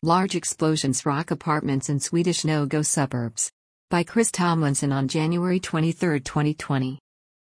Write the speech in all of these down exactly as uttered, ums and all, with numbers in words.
Large explosions rock apartments in Swedish no-go suburbs. By Chris Tomlinson on January twenty-third, twenty twenty.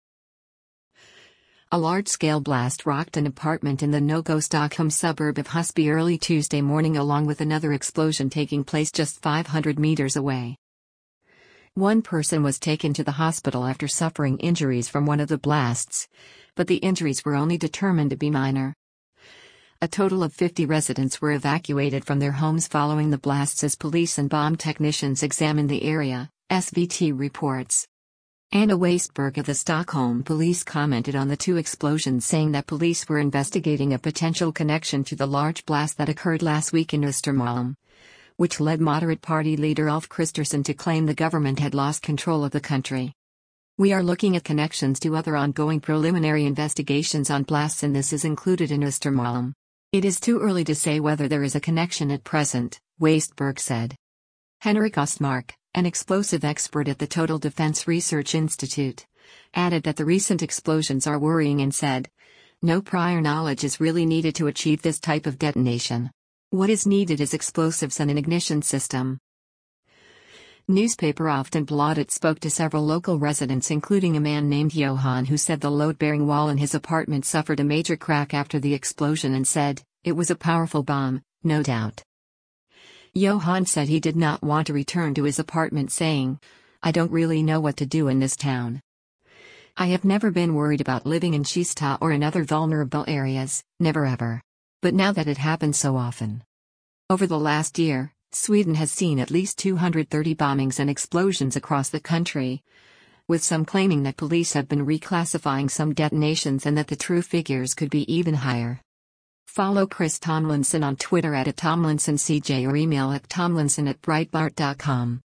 A large-scale blast rocked an apartment in the no-go Stockholm suburb of Husby early Tuesday morning, along with another explosion taking place just five hundred meters away. One person was taken to the hospital after suffering injuries from one of the blasts, but the injuries were only determined to be minor. A total of fifty residents were evacuated from their homes following the blasts as police and bomb technicians examined the area, S V T reports. Anna Westberg of the Stockholm police commented on the two explosions, saying that police were investigating a potential connection to the large blast that occurred last week in Östermalm, which led moderate party leader Ulf Kristersson to claim the government had lost control of the country. "We are looking at connections to other ongoing preliminary investigations on blasts, and this is included in Östermalm. It is too early to say whether there is a connection at present," Westberg said. Henrik Ostmark, an explosive expert at the Total Defense Research Institute, added that the recent explosions are worrying and said, "No prior knowledge is really needed to achieve this type of detonation. What is needed is explosives and an ignition system." Newspaper Aftonbladet spoke to several local residents, including a man named Johan, who said the load-bearing wall in his apartment suffered a major crack after the explosion and said, "It was a powerful bomb, no doubt." Johan said he did not want to return to his apartment, saying, "I don't really know what to do in this town. I have never been worried about living in Kista or in other vulnerable areas, never ever. But now that it happens so often." Over the last year, Sweden has seen at least two hundred thirty bombings and explosions across the country, with some claiming that police have been reclassifying some detonations and that the true figures could be even higher. Follow Chris Tomlinson on Twitter at Tomlinson C J or email at tomlinson at breitbart dot com.